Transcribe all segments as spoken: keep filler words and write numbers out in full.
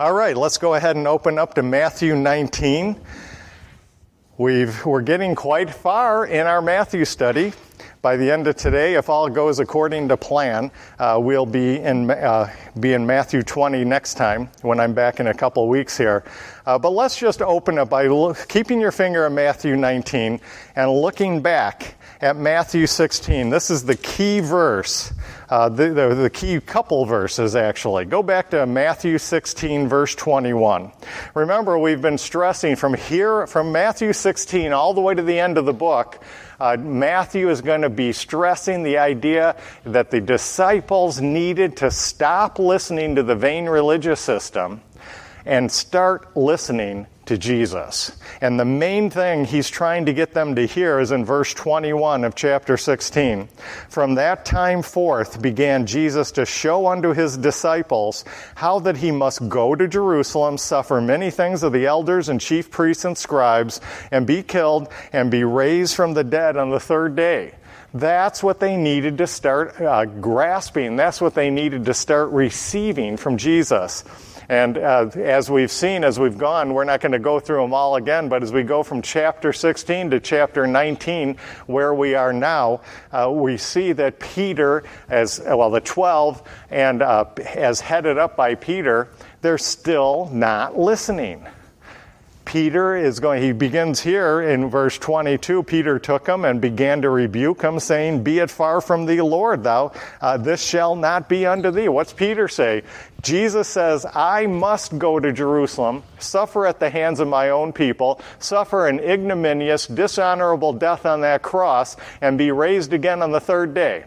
All right, let's go ahead and open up to Matthew nineteen. We've, we're getting quite far in our Matthew study. By the end of today, if all goes according to plan, uh, we'll be in uh, be in Matthew twenty next time when I'm back in a couple weeks here. Uh, but let's just open up by look, keeping your finger on Matthew nineteen and looking back at Matthew sixteen. This is the key verse, uh, the, the, the key couple verses actually. Go back to Matthew sixteen, verse twenty-one. Remember, we've been stressing from here, from Matthew sixteen all the way to the end of the book, Uh, Matthew is going to be stressing the idea that the disciples needed to stop listening to the vain religious system and start listening to Jesus. And the main thing he's trying to get them to hear is in verse twenty-one of chapter sixteen. From that time forth began Jesus to show unto his disciples how that he must go to Jerusalem, suffer many things of the elders and chief priests and scribes, and be killed, and be raised from the dead on the third day. That's what they needed to start uh, grasping. That's what they needed to start receiving from Jesus. And uh, as we've seen, as we've gone, we're not going to go through them all again, but as we go from chapter sixteen to chapter nineteen, where we are now, uh, we see that Peter, as well, the twelve, and uh, as headed up by Peter, they're still not listening. Peter is going, he begins here in verse twenty-two, Peter took him and began to rebuke him, saying, Be it far from thee, Lord, thou, uh, this shall not be unto thee. What's Peter say? Jesus says, I must go to Jerusalem, suffer at the hands of my own people, suffer an ignominious, dishonorable death on that cross, and be raised again on the third day.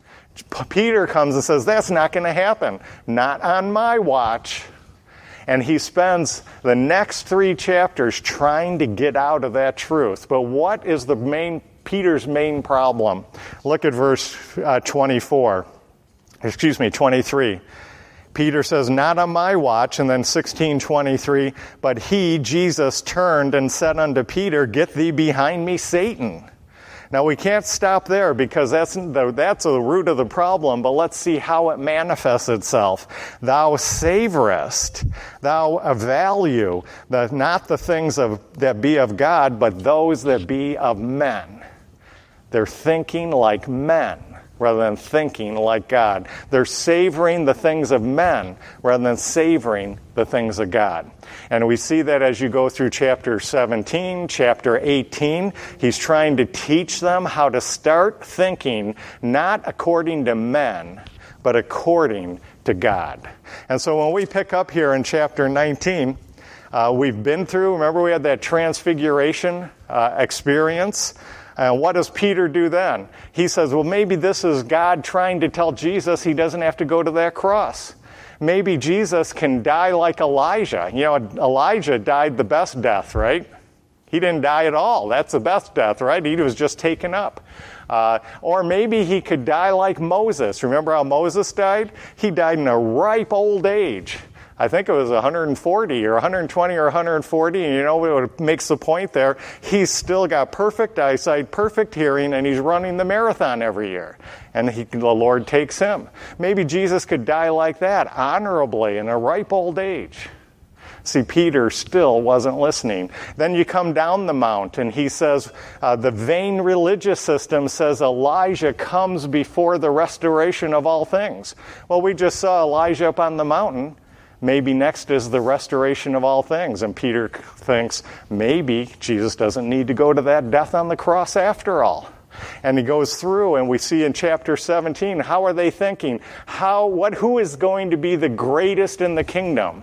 Peter comes and says, that's not going to happen. Not on my watch. And he spends the next three chapters trying to get out of that truth. But what is the main Peter's main problem? Look at verse uh, twenty-four. Excuse me, twenty-three. Peter says, not on my watch, and then sixteen twenty-three, but he, Jesus, turned and said unto Peter, Get thee behind me, Satan. Now, we can't stop there because that's the, that's the root of the problem, but let's see how it manifests itself. Thou savorest, thou value, the, not the things of, that be of God, but those that be of men. They're thinking like men rather than thinking like God. They're savoring the things of men rather than savoring the things of God. And we see that as you go through chapter seventeen, chapter eighteen, he's trying to teach them how to start thinking not according to men, but according to God. And so when we pick up here in chapter nineteen, uh, we've been through, remember we had that transfiguration uh, experience. And what does Peter do then? He says, well, maybe this is God trying to tell Jesus he doesn't have to go to that cross. Maybe Jesus can die like Elijah. You know, Elijah died the best death, right? He didn't die at all. That's the best death, right? He was just taken up. Uh, or maybe he could die like Moses. Remember how Moses died? He died in a ripe old age. I think it was one hundred forty or one hundred twenty or one hundred forty, and you know what makes the point there? He's still got perfect eyesight, perfect hearing, and he's running the marathon every year. And he, the Lord takes him. Maybe Jesus could die like that, honorably, in a ripe old age. See, Peter still wasn't listening. Then you come down the mount, and he says, uh, the vain religious system says Elijah comes before the restoration of all things. Well, we just saw Elijah up on the mountain. Maybe next is the restoration of all things. And Peter thinks, maybe Jesus doesn't need to go to that death on the cross after all. And he goes through, and we see in chapter seventeen, how are they thinking? How, what, who is going to be the greatest in the kingdom?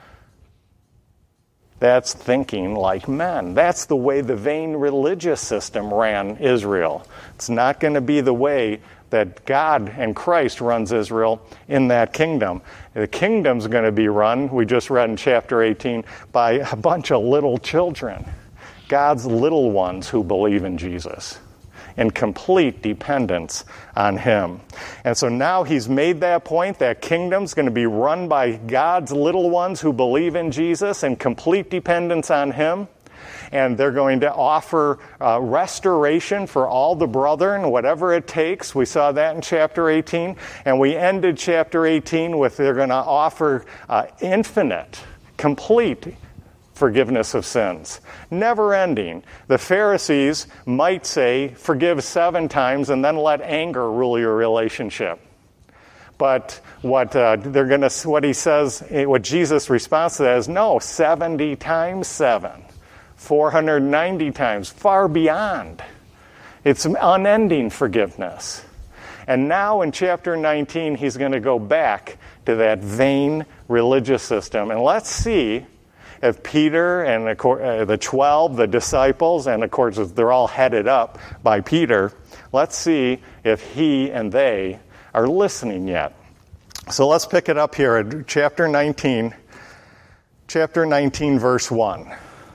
That's thinking like men. That's the way the vain religious system ran Israel. It's not going to be the way that God and Christ runs Israel in that kingdom. The kingdom's going to be run, we just read in chapter eighteen, by a bunch of little children. God's little ones who believe in Jesus in complete dependence on him. And so now he's made that point, that kingdom's going to be run by God's little ones who believe in Jesus in complete dependence on him. And they're going to offer uh, restoration for all the brethren, whatever it takes. We saw that in chapter eighteen. And we ended chapter eighteen with they're going to offer uh, infinite complete forgiveness of sins, never ending. The Pharisees might say, forgive seven times and then let anger rule your relationship. But what uh, they're going to, what he says, what Jesus' response to that is, no, seventy times seven, four hundred ninety times, far beyond. It's unending forgiveness. And now in chapter nineteen, he's going to go back to that vain religious system. And let's see if Peter and uh, the twelve, the disciples, and of course they're all headed up by Peter, let's see if he and they are listening yet. So let's pick it up here at chapter nineteen, chapter nineteen, verse one.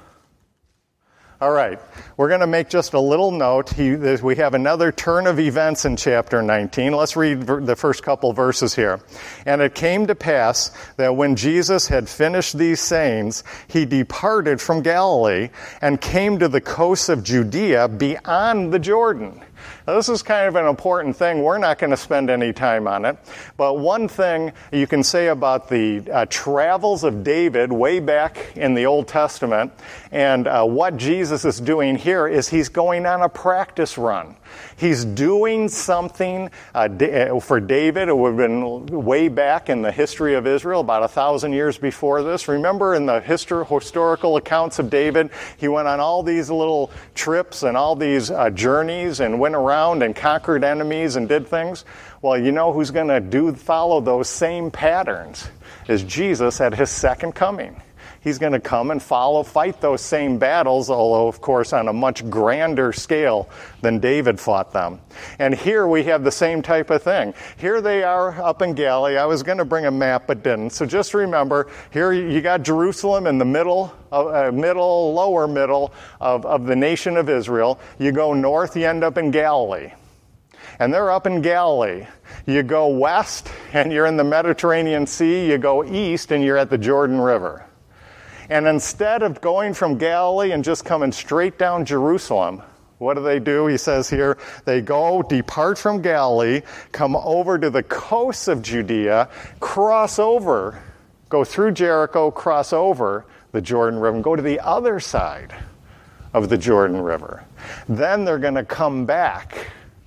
All right, we're going to make just a little note. He, we have another turn of events in chapter nineteen. Let's read the first couple verses here. And it came to pass that when Jesus had finished these sayings, he departed from Galilee and came to the coasts of Judea beyond the Jordan. Now, this is kind of an important thing. We're not going to spend any time on it. But one thing you can say about the uh, travels of David way back in the Old Testament and uh, what Jesus is doing here is he's going on a practice run. He's doing something uh, for David. It would have been way back in the history of Israel, about a thousand years before this. Remember in the histor- historical accounts of David, he went on all these little trips and all these uh, journeys and went around and conquered enemies and did things. Well, you know who's going to do follow those same patterns is Jesus at his second coming. He's going to come and follow, fight those same battles, although, of course, on a much grander scale than David fought them. And here we have the same type of thing. Here they are up in Galilee. I was going to bring a map, but didn't. So just remember, here you got Jerusalem in the middle, uh, middle, lower middle of, of the nation of Israel. You go north, you end up in Galilee. And they're up in Galilee. You go west, and you're in the Mediterranean Sea. You go east, and you're at the Jordan River. And instead of going from Galilee and just coming straight down Jerusalem, what do they do? He says here, they go, depart from Galilee, come over to the coasts of Judea, cross over, go through Jericho, cross over the Jordan River, and go to the other side of the Jordan River. Then they're going to come back,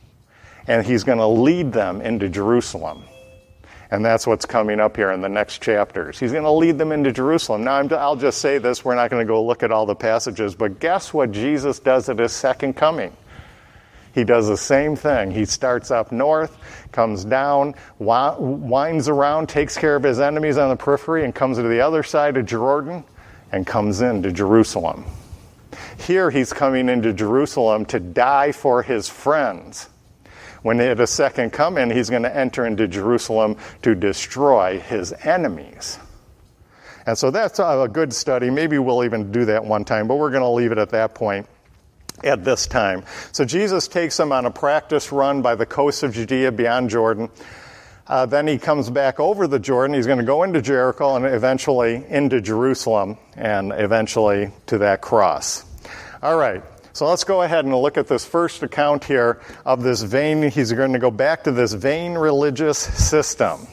and he's going to lead them into Jerusalem. And that's what's coming up here in the next chapters. He's going to lead them into Jerusalem. Now, I'm, I'll just say this. We're not going to go look at all the passages. But guess what Jesus does at his second coming? He does the same thing. He starts up north, comes down, winds around, takes care of his enemies on the periphery, and comes to the other side of Jordan and comes into Jerusalem. Here he's coming into Jerusalem to die for his friends. When at a second coming, he's going to enter into Jerusalem to destroy his enemies. And so that's a good study. Maybe we'll even do that one time, but we're going to leave it at that point at this time. So Jesus takes them on a practice run by the coast of Judea beyond Jordan. Uh, then he comes back over the Jordan. He's going to go into Jericho and eventually into Jerusalem and eventually to that cross. All right. So let's go ahead and look at this first account here of this vain, he's going to go back to this vain religious system.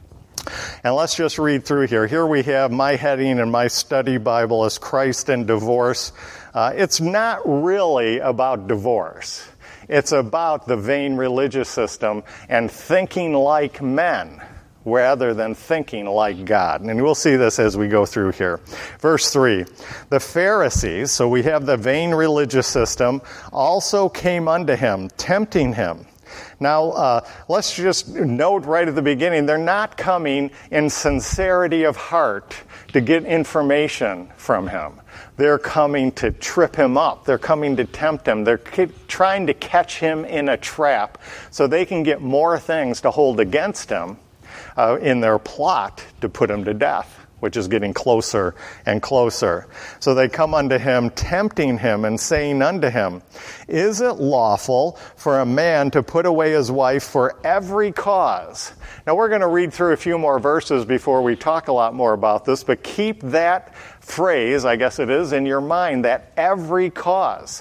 And let's just read through here. Here we have my heading in my study Bible is Christ and divorce. Uh, it's not really about divorce. It's about the vain religious system and thinking like men rather than thinking like God. And we'll see this as we go through here. Verse three, the Pharisees, so we have the vain religious system, also came unto him, tempting him. Now, uh, let's just note right at the beginning, they're not coming in sincerity of heart to get information from him. They're coming to trip him up. They're coming to tempt him. They're ki- trying to catch him in a trap so they can get more things to hold against him Uh, in their plot to put him to death, which is getting closer and closer. So they come unto him, tempting him and saying unto him, is it lawful for a man to put away his wife for every cause? Now we're going to read through a few more verses before we talk a lot more about this, but keep that phrase, I guess it is, in your mind, that every cause.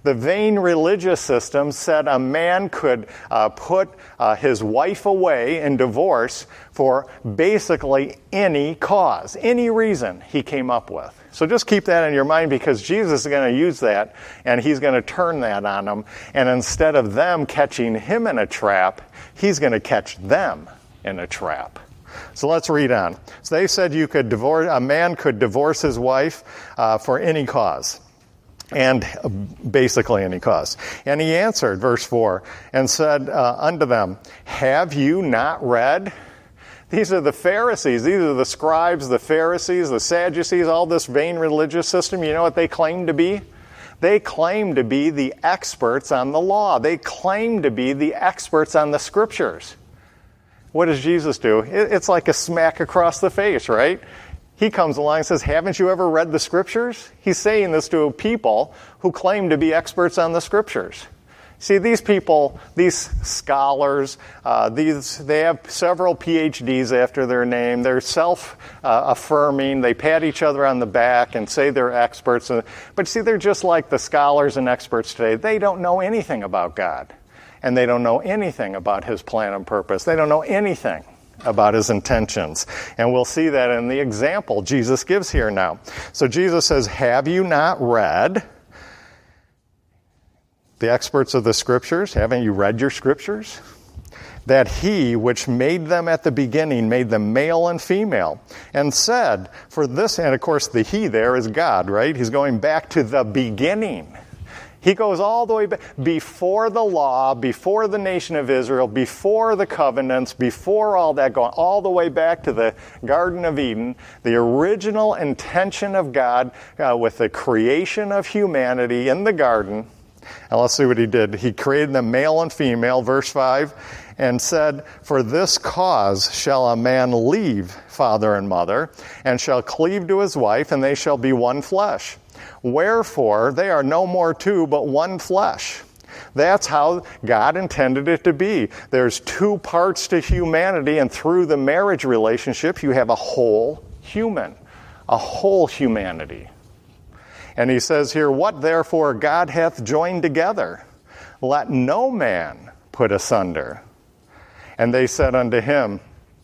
The vain religious system said a man could uh, put uh, his wife away in divorce for basically any cause, any reason he came up with. So just keep that in your mind, because Jesus is going to use that, and he's going to turn that on them. And instead of them catching him in a trap, he's going to catch them in a trap. So let's read on. So they said you could divorce, a man could divorce his wife uh, for any cause. And uh, basically any cause. And he answered, verse four, and said uh, unto them, have you not read? These are the Pharisees. These are the scribes, the Pharisees, the Sadducees, all this vain religious system. You know what they claim to be? They claim to be the experts on the law. They claim to be the experts on the scriptures. What does Jesus do? It's like a smack across the face, right? He comes along and says, haven't you ever read the scriptures? He's saying this to people who claim to be experts on the scriptures. See, these people, these scholars, uh, these they have several P H Ds after their name. They're self-affirming. Uh, they pat each other on the back and say they're experts. But see, they're just like the scholars and experts today. They don't know anything about God. And they don't know anything about his plan and purpose. They don't know anything about his intentions. And we'll see that in the example Jesus gives here now. So Jesus says, have you not read? The experts of the scriptures, haven't you read your scriptures? That he which made them at the beginning made them male and female, and said, for this, and of course the he there is God, right? He's going back to the beginning. He goes all the way back, before the law, before the nation of Israel, before the covenants, before all that, going all the way back to the Garden of Eden, the original intention of God uh, with the creation of humanity in the garden. And let's see what he did. He created them male and female, verse five, and said, for this cause shall a man leave father and mother, and shall cleave to his wife, and they shall be one flesh. Wherefore, they are no more two, but one flesh. That's how God intended it to be. There's two parts to humanity, and through the marriage relationship, you have a whole human, a whole humanity. And he says here, what therefore God hath joined together, let no man put asunder. And they said unto him,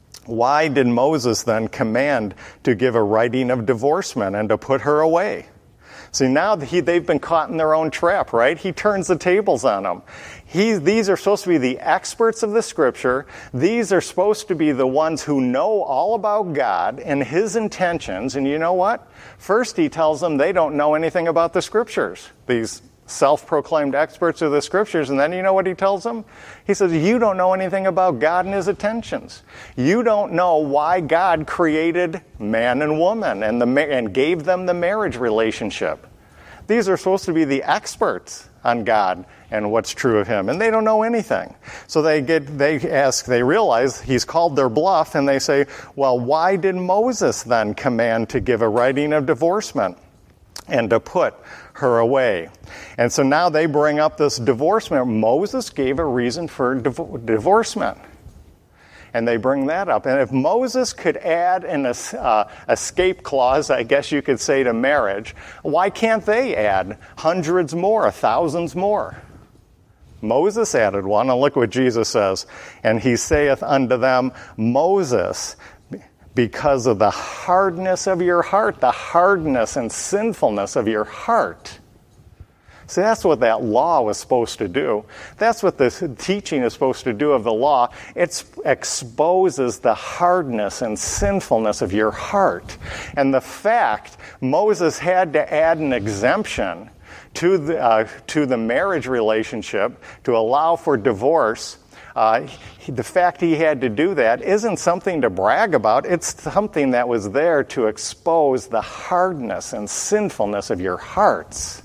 why did Moses then command to give a writing of divorcement and to put her away? See, now he, they've been caught in their own trap, right? He turns the tables on them. He, these are supposed to be the experts of the Scripture. These are supposed to be the ones who know all about God and His intentions. And you know what? First, he tells them they don't know anything about the Scriptures, these self-proclaimed experts of the Scriptures. And then you know what he tells them? He says, you don't know anything about God and His intentions. You don't know why God created man and woman and, the, and gave them the marriage relationship. These are supposed to be the experts on God and what's true of Him, and they don't know anything. So they get, they ask, they realize he's called their bluff, and they say, well, why did Moses then command to give a writing of divorcement and to put her away? And so now they bring up this divorcement. Moses gave a reason for div- divorcement. And they bring that up. And if Moses could add an uh, escape clause, I guess you could say, to marriage, why can't they add hundreds more, thousands more? Moses added one, and look what Jesus says. And he saith unto them, Moses, because of the hardness of your heart, the hardness and sinfulness of your heart. See, that's what that law was supposed to do. That's what the teaching is supposed to do of the law. It exposes the hardness and sinfulness of your heart. And the fact Moses had to add an exemption to the, uh, to the marriage relationship to allow for divorce, Uh, the fact he had to do that isn't something to brag about. It's something that was there to expose the hardness and sinfulness of your hearts.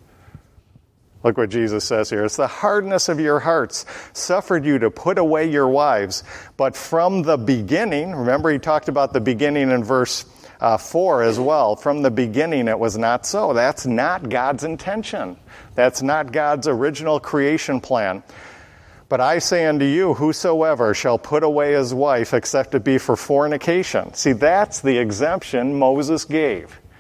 Look what Jesus says here. It's the hardness of your hearts suffered you to put away your wives. But from the beginning, remember he talked about the beginning in verse uh, four as well. From the beginning it was not so. That's not God's intention. That's not God's original creation plan. But I say unto you, whosoever shall put away his wife except it be for fornication. See, that's the exemption Moses gave.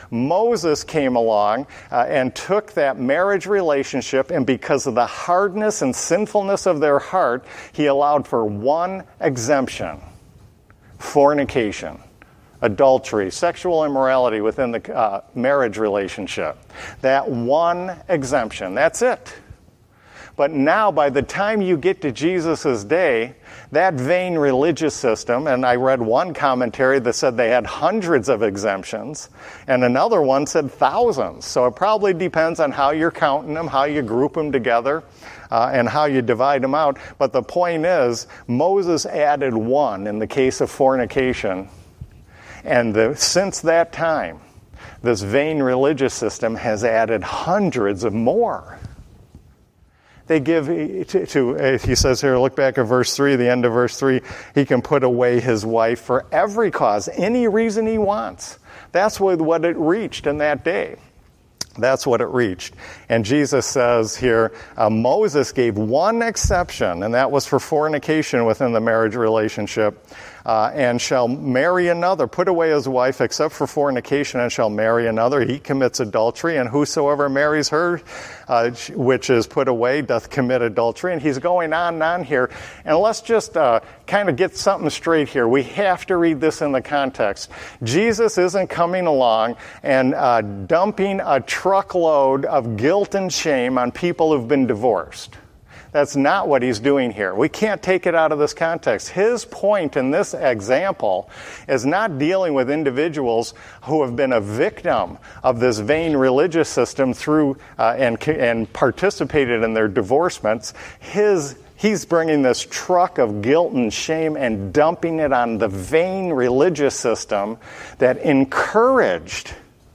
Moses came along uh, and took that marriage relationship, and because of the hardness and sinfulness of their heart, he allowed for one exemption: fornication, adultery, sexual immorality within the uh, marriage relationship. That one exemption, that's it. But now, by the time you get to Jesus' day, that vain religious system, and I read one commentary that said they had hundreds of exemptions, and another one said thousands. So it probably depends on how you're counting them, how you group them together, uh, and how you divide them out. But the point is, Moses added one in the case of fornication, and the, since that time, this vain religious system has added hundreds of more. They give to, to, he says here, look back at verse three, the end of verse three, he can put away his wife for every cause, any reason he wants. That's what, what it reached in that day. That's what it reached. And Jesus says here, uh, Moses gave one exception, and that was for fornication within the marriage relationship, uh, and shall marry another, put away his wife except for fornication, and shall marry another. He commits adultery, and whosoever marries her, uh, which is put away, doth commit adultery. And he's going on and on here. And let's just uh, kind of get something straight here. We have to read this in the context. Jesus isn't coming along and uh, dumping a truckload of guilt and shame on people who've been divorced. That's not what he's doing here. We can't take it out of this context. His point in this example is not dealing with individuals who have been a victim of this vain religious system through uh, and and participated in their divorcements. His He's bringing this truck of guilt and shame and dumping it on the vain religious system that encouraged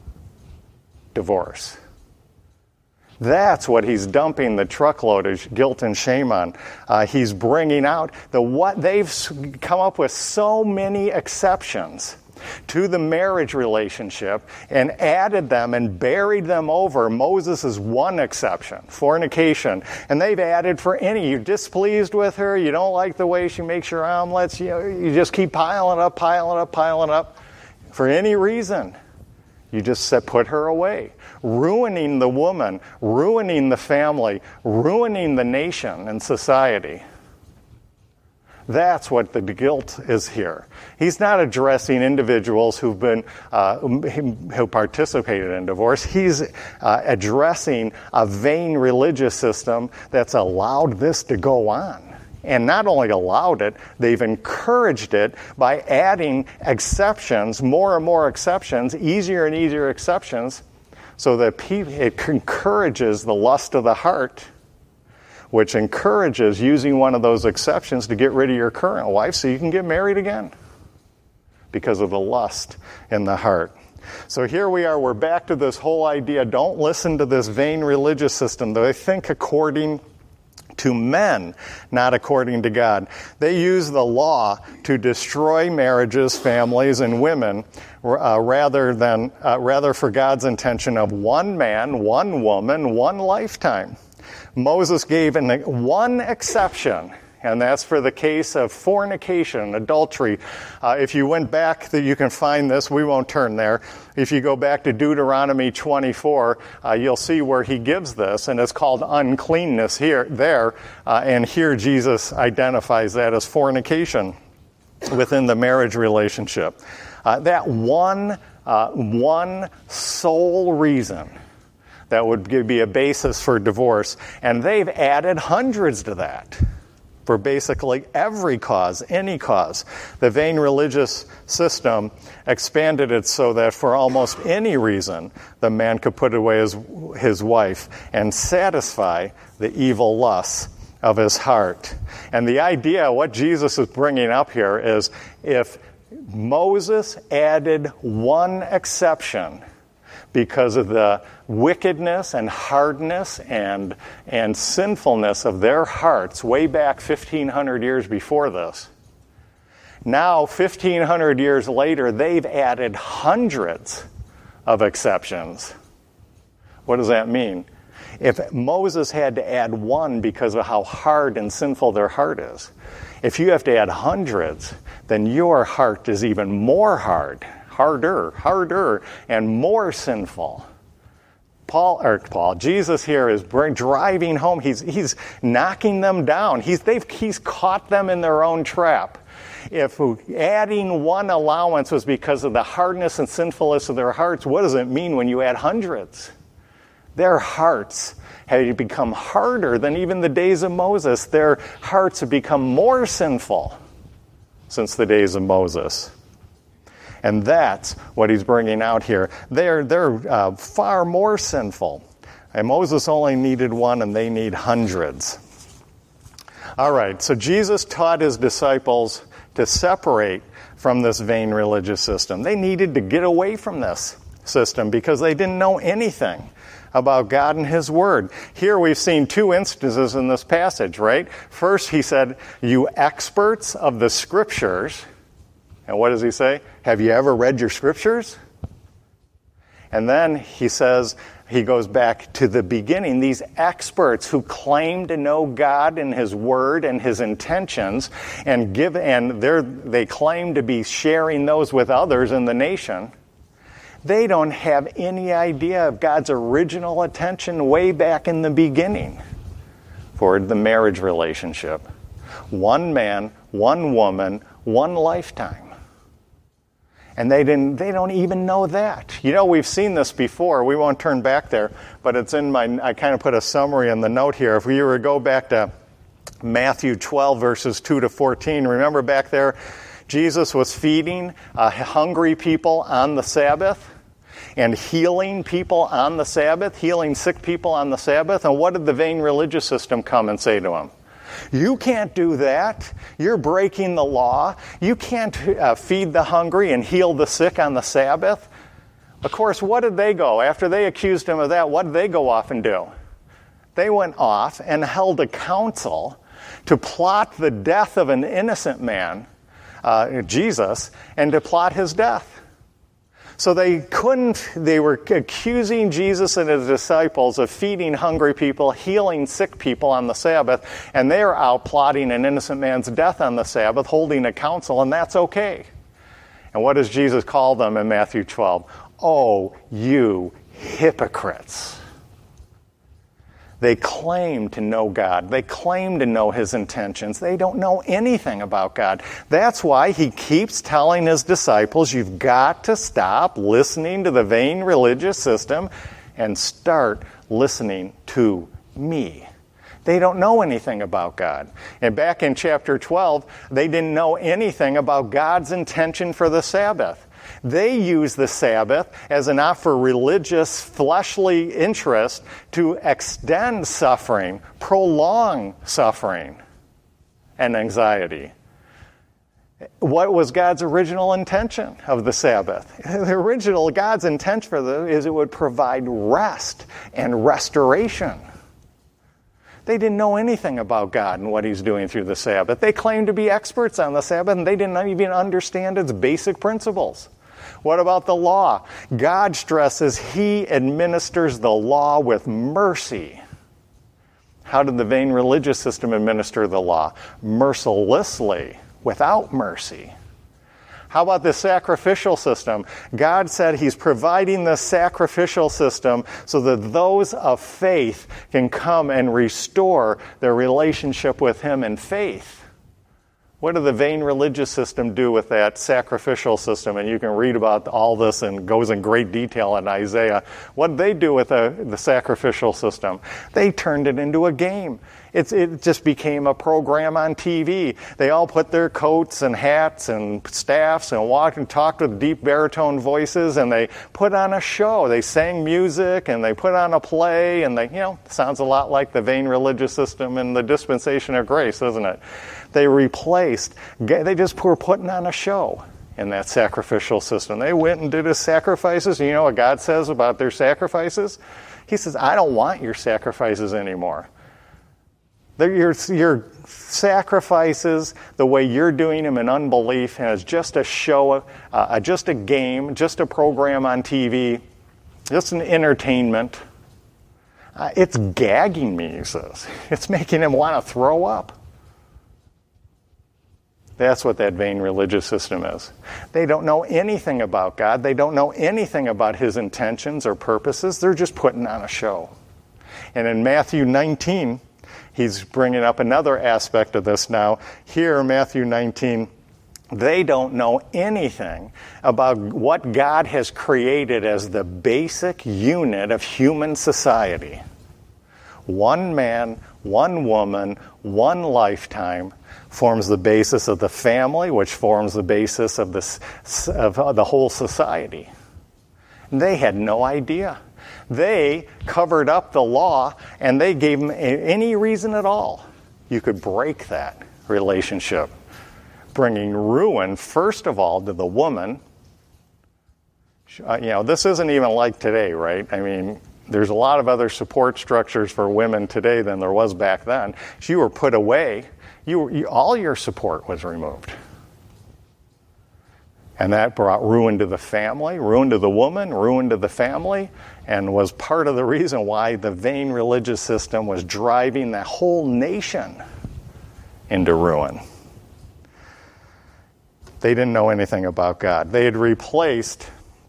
divorce. That's what he's dumping the truckload of guilt and shame on. Uh, he's bringing out the what they've come up with so many exceptions to the marriage relationship and added them and buried them over Moses' one exception, fornication. And they've added for any. You're displeased with her, you don't like the way she makes your omelets, you know, you just keep piling up, piling up, piling up. For any reason, you just said put her away. Ruining the woman, ruining the family, ruining the nation and society. That's what the guilt is here. He's not addressing individuals who've been uh, who participated in divorce. He's uh, addressing a vain religious system that's allowed this to go on. And not only allowed it, they've encouraged it by adding exceptions, more and more exceptions, easier and easier exceptions, so that it encourages the lust of the heart, which encourages using one of those exceptions to get rid of your current wife so you can get married again because of the lust in the heart. So here we are, we're back to this whole idea. Don't listen to this vain religious system. They think according to men, not according to God. They use the law to destroy marriages, families, and women uh, rather than uh, rather for God's intention of one man, one woman, one lifetime. Moses gave an, one exception, and that's for the case of fornication, adultery. Uh, if you went back, that you can find this. We won't turn there. If you go back to Deuteronomy twenty-four, uh, you'll see where he gives this, and it's called uncleanness here, there. Uh, and here Jesus identifies that as fornication within the marriage relationship. Uh, that one, uh, one sole reason that would be a basis for divorce, and they've added hundreds to that. For basically every cause, any cause. The vain religious system expanded it so that for almost any reason, the man could put away his, his wife and satisfy the evil lusts of his heart. And the idea, what Jesus is bringing up here is, if Moses added one exception because of the wickedness and hardness and, and sinfulness of their hearts way back fifteen hundred years before this. Now, fifteen hundred years later, they've added hundreds of exceptions. What does that mean? If Moses had to add one because of how hard and sinful their heart is, if you have to add hundreds, then your heart is even more hard. harder, harder, and more sinful. Paul, or Paul, Jesus here is driving home. He's he's knocking them down. He's they've he's caught them in their own trap. If adding one allowance was because of the hardness and sinfulness of their hearts, what does it mean when you add hundreds? Their hearts have become harder than even the days of Moses. Their hearts have become more sinful since the days of Moses. And that's what he's bringing out here. They're, they're uh, far more sinful. And Moses only needed one, and they need hundreds. All right, so Jesus taught his disciples to separate from this vain religious system. They needed to get away from this system because they didn't know anything about God and his word. Here we've seen two instances in this passage, right? First, he said, you experts of the scriptures. And what does he say? Have you ever read your scriptures? And then he says, he goes back to the beginning. These experts who claim to know God and his word and his intentions, and give and they they claim to be sharing those with others in the nation. They don't have any idea of God's original intention way back in the beginning for the marriage relationship. One man, one woman, one lifetime. And they didn't they don't even know that. You know, we've seen this before. We won't turn back there, but it's in my I kind of put a summary in the note here. If we were to go back to Matthew twelve verses two to fourteen, remember back there Jesus was feeding uh, hungry people on the Sabbath and healing people on the Sabbath, healing sick people on the Sabbath. And what did the vain religious system come and say to him? You can't do that. You're breaking the law. You can't uh, feed the hungry and heal the sick on the Sabbath. Of course, what did they go? After they accused him of that, what did they go off and do? They went off and held a council to plot the death of an innocent man, uh, Jesus, and to plot his death. So they couldn't, they were accusing Jesus and his disciples of feeding hungry people, healing sick people on the Sabbath, and they're out plotting an innocent man's death on the Sabbath, holding a council, and that's okay. And what does Jesus call them in Matthew twelve? Oh, you hypocrites. They claim to know God. They claim to know his intentions. They don't know anything about God. That's why he keeps telling his disciples, you've got to stop listening to the vain religious system and start listening to me. They don't know anything about God. And back in chapter twelve, they didn't know anything about God's intention for the Sabbath. They use the Sabbath as an act for religious, fleshly interest to extend suffering, prolong suffering and anxiety. What was God's original intention of the Sabbath? The original God's intention for this is it would provide rest and restoration. They didn't know anything about God and what he's doing through the Sabbath. They claimed to be experts on the Sabbath, and they didn't even understand its basic principles. What about the law? God stresses he administers the law with mercy. How did the vain religious system administer the law? Mercilessly, without mercy. How about the sacrificial system? God said he's providing the sacrificial system so that those of faith can come and restore their relationship with him in faith. What did the vain religious system do with that sacrificial system? And you can read about all this and goes in great detail in Isaiah. What did they do with the, the sacrificial system? They turned it into a game. It's, it just became a program on T V. They all put their coats and hats and staffs and walked and talked with deep baritone voices, and they put on a show. They sang music and they put on a play, and they, you know, sounds a lot like the vain religious system in the dispensation of grace, doesn't it? They replaced, they just were putting on a show in that sacrificial system. They went and did his sacrifices. You know what God says about their sacrifices? He says, I don't want your sacrifices anymore. Your, your sacrifices, the way you're doing them in unbelief, and it's just a show, uh, just a game, just a program on T V, just an entertainment. Uh, it's gagging me, he says. It's making him want to throw up. That's what that vain religious system is. They don't know anything about God. They don't know anything about his intentions or purposes. They're just putting on a show. And in Matthew nineteen, he's bringing up another aspect of this now. Here, Matthew nineteen, they don't know anything about what God has created as the basic unit of human society. One man, one woman, one lifetime forms the basis of the family, which forms the basis of, this, of the whole society. They had no idea. They covered up the law, and they gave them any reason at all you could break that relationship, bringing ruin, first of all, to the woman. Uh, you know, this isn't even like today, right? I mean, there's a lot of other support structures for women today than there was back then. If you were put away, you, you all your support was removed. And that brought ruin to the family, ruin to the woman, ruin to the family, and was part of the reason why the vain religious system was driving the whole nation into ruin. They didn't know anything about God. They had replaced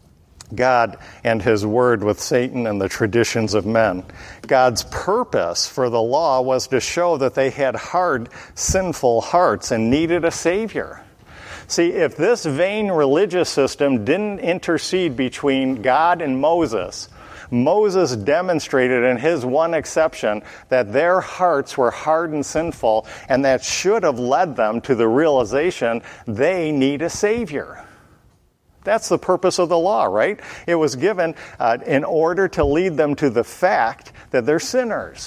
God and his word with Satan and the traditions of men. God's purpose for the law was to show that they had hard, sinful hearts and needed a Savior. See, if this vain religious system didn't intercede between God and Moses, Moses demonstrated in his one exception that their hearts were hard and sinful, and that should have led them to the realization they need a Savior. That's the purpose of the law, right? It was given uh, in order to lead them to the fact that they're sinners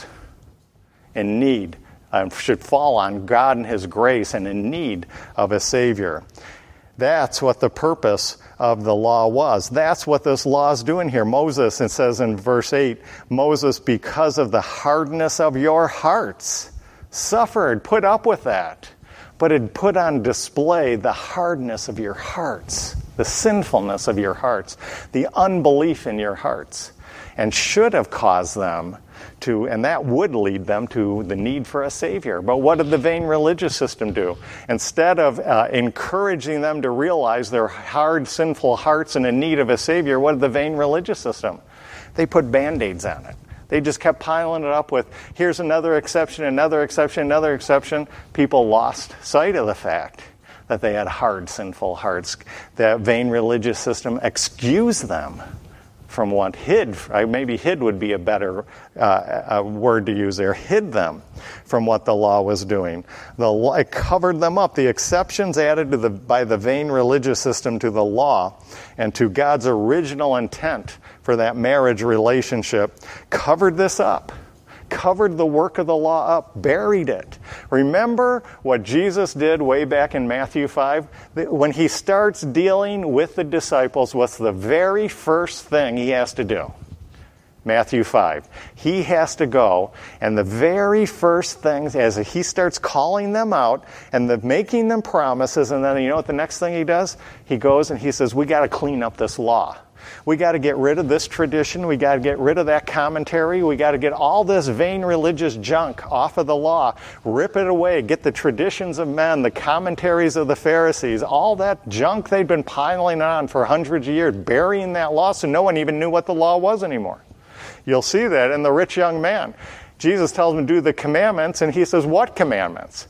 in need, uh, should fall on God and his grace and in need of a Savior. That's what the purpose of the law was. That's what this law is doing here. Moses, it says in verse eight, Moses, because of the hardness of your hearts, suffered, put up with that. But it put on display the hardness of your hearts, the sinfulness of your hearts, the unbelief in your hearts, and should have caused them to, and that would lead them to the need for a Savior. But what did the vain religious system do? Instead of uh, encouraging them to realize their hard, sinful hearts and in need of a Savior, what did the vain religious system? They put Band-Aids on it. They just kept piling it up with, here's another exception, another exception, another exception. People lost sight of the fact that they had hard, sinful hearts. The vain religious system excused them from what hid, maybe hid would be a better uh, a word to use there, hid them from what the law was doing. The law, it covered them up. The exceptions added to the, by the vain religious system to the law and to God's original intent for that marriage relationship covered this up, covered the work of the law up, buried it. Remember what Jesus did way back in Matthew five? When he starts dealing with the disciples, what's the very first thing he has to do? Matthew five. He has to go, and the very first thing, as he starts calling them out and the, making them promises, and then you know what the next thing he does? He goes and he says, we got to clean up this law. We got to get rid of this tradition. We got to get rid of that commentary. We got to get all this vain religious junk off of the law. Rip it away. Get the traditions of men, the commentaries of the Pharisees, all that junk they'd been piling on for hundreds of years, burying that law so no one even knew what the law was anymore. You'll see that in the rich young man. Jesus tells him to do the commandments, and he says, what commandments?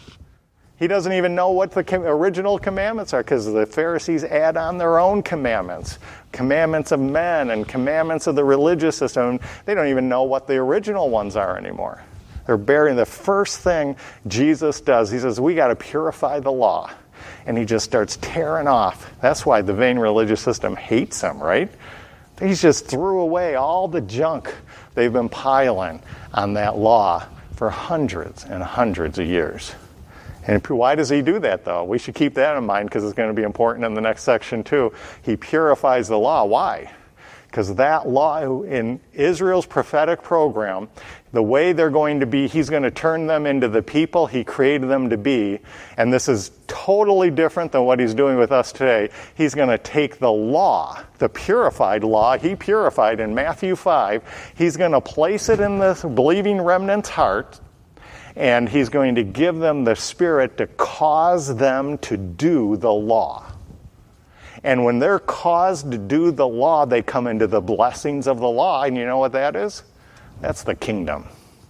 He doesn't even know what the original commandments are because the Pharisees add on their own commandments. Commandments of men and commandments of the religious system. They don't even know what the original ones are anymore. They're burying the first thing Jesus does. He says, we got to purify the law. And he just starts tearing off. That's why the vain religious system hates him, right? He just threw away all the junk they've been piling on that law for hundreds and hundreds of years. And why does he do that, though? We should keep that in mind because it's going to be important in the next section, too. He purifies the law. Why? Because that law, in Israel's prophetic program, the way they're going to be, he's going to turn them into the people he created them to be. And this is totally different than what he's doing with us today. He's going to take the law, the purified law he purified in Matthew five. He's going to place it in the believing remnant's heart. and he's going to give them the Spirit to cause them to do the law. And when they're caused to do the law, they come into the blessings of the law. And you know what that is? That's the kingdom.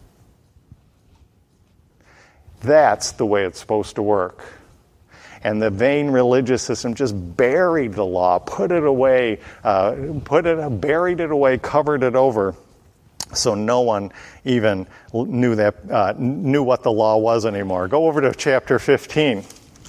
That's the way it's supposed to work. And the vain religious system just buried the law, put it away, uh, put it, buried it away, covered it over, so no one even knew that uh, knew what the law was anymore. Go over to chapter fifteen.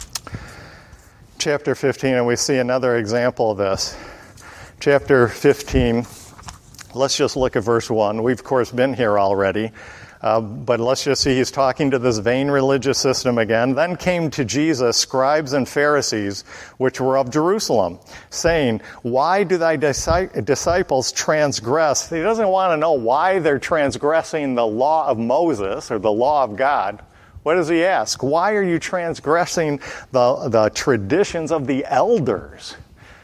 Chapter fifteen, and we see another example of this. Chapter fifteen, let's just look at verse one. We've, of course, been here already, uh, but let's just see he's talking to this vain religious system again. Then came to Jesus scribes and Pharisees, which were of Jerusalem, saying, why do thy disciples transgress? He doesn't want to know why they're transgressing the law of Moses or the law of God. What does he ask? Why are you transgressing the, the traditions of the elders?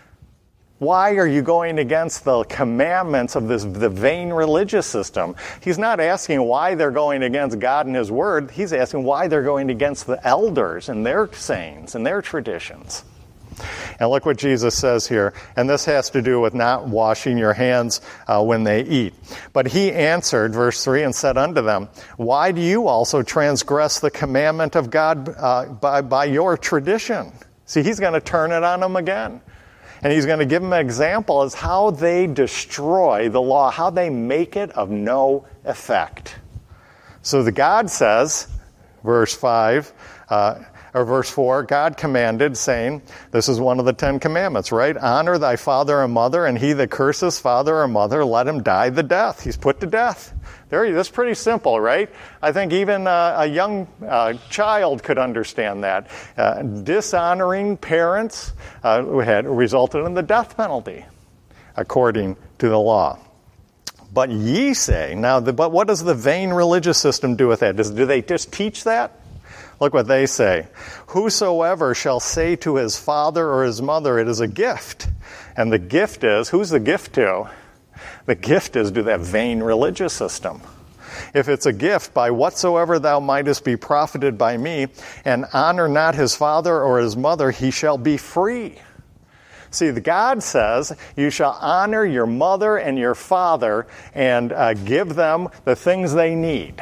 Why are you going against the commandments of this the vain religious system? He's not asking why they're going against God and His Word. He's asking why they're going against the elders and their sayings and their traditions. And look what Jesus says here. And this has to do with not washing your hands uh, when they eat. But he answered, verse three, and said unto them, why do you also transgress the commandment of God uh, by, by your tradition? See, he's going to turn it on them again. And he's going to give them an example as how they destroy the law, how they make it of no effect. So the God says, verse five, uh, or verse four, God commanded, saying, this is one of the Ten Commandments, right? Honor thy father and mother, and he that curses father or mother, let him die the death. He's put to death. There, that's pretty simple, right? I think even uh, a young uh, child could understand that. Uh, dishonoring parents uh, had resulted in the death penalty, according to the law. But ye say, now, the, but what does the vain religious system do with that? Does, do they just teach that? Look what they say. Whosoever shall say to his father or his mother, it is a gift. And the gift is, who's the gift to? The gift is to that vain religious system. If it's a gift, by whatsoever thou mightest be profited by me, and honor not his father or his mother, he shall be free. See, the God says, you shall honor your mother and your father and uh, give them the things they need.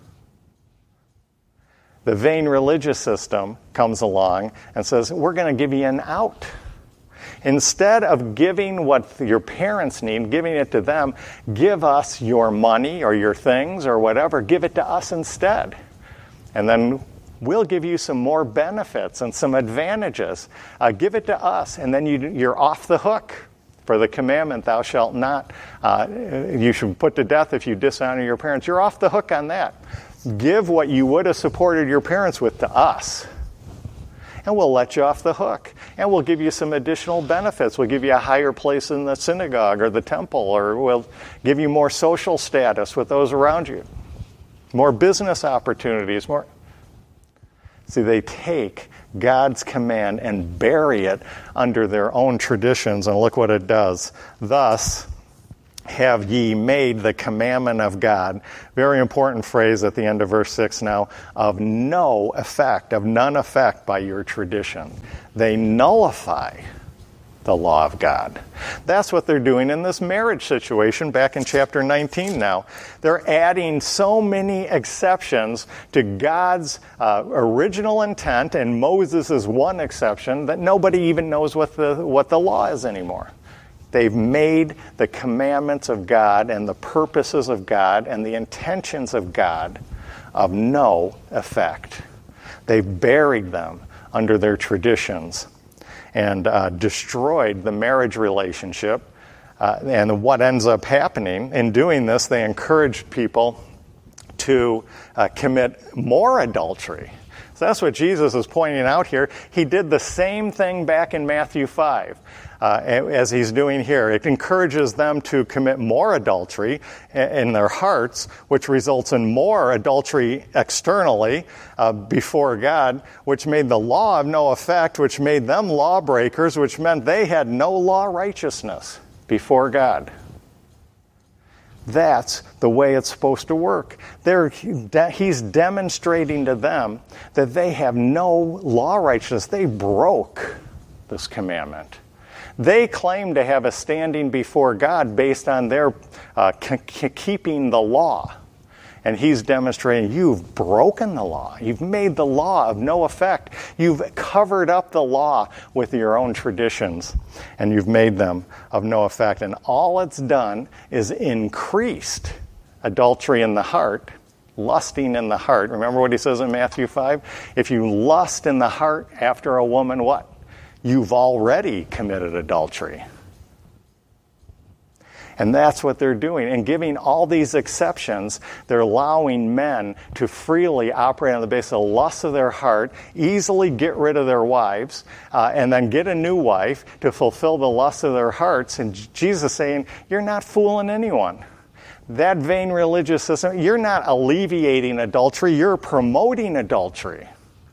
The vain religious system comes along and says, we're going to give you an out. Instead of giving what your parents need, giving it to them, give us your money or your things or whatever. Give it to us instead. And then we'll give you some more benefits and some advantages. Uh, give it to us, and then you, you're off the hook for the commandment, thou shalt not. Uh, you should put to death if you dishonor your parents. You're off the hook on that. Give what you would have supported your parents with to us, and we'll let you off the hook. And we'll give you some additional benefits. We'll give you a higher place in the synagogue or the temple, or we'll give you more social status with those around you, more business opportunities. More. See, they take God's command and bury it under their own traditions, and look what it does. Thus have ye made the commandment of God, very important phrase at the end of verse six now, of no effect, of none effect by your tradition. They nullify the law of God. That's what they're doing in this marriage situation back in chapter nineteen now. They're adding so many exceptions to God's uh, original intent, and Moses is one exception, that nobody even knows what the what the law is anymore. They've made the commandments of God and the purposes of God and the intentions of God of no effect. They've buried them under their traditions and uh, destroyed the marriage relationship. Uh, and what ends up happening in doing this, they encourage people to uh, commit more adultery. So that's what Jesus is pointing out here. He did the same thing back in Matthew five. Uh, as he's doing here. It encourages them to commit more adultery in their hearts, which results in more adultery externally uh, before God, which made the law of no effect, which made them lawbreakers, which meant they had no law righteousness before God. That's the way it's supposed to work. They're, he's demonstrating to them that they have no law righteousness. They broke this commandment. They claim to have a standing before God based on their uh, c- keeping the law. And he's demonstrating, you've broken the law. You've made the law of no effect. You've covered up the law with your own traditions, and you've made them of no effect. And all it's done is increased adultery in the heart, lusting in the heart. Remember what he says in Matthew five? If you lust in the heart after a woman, what? You've already committed adultery. And that's what they're doing. And giving all these exceptions, they're allowing men to freely operate on the basis of the lust of their heart, easily get rid of their wives, uh, and then get a new wife to fulfill the lust of their hearts. And Jesus is saying, you're not fooling anyone. That vain religious system, you're not alleviating adultery, you're promoting adultery.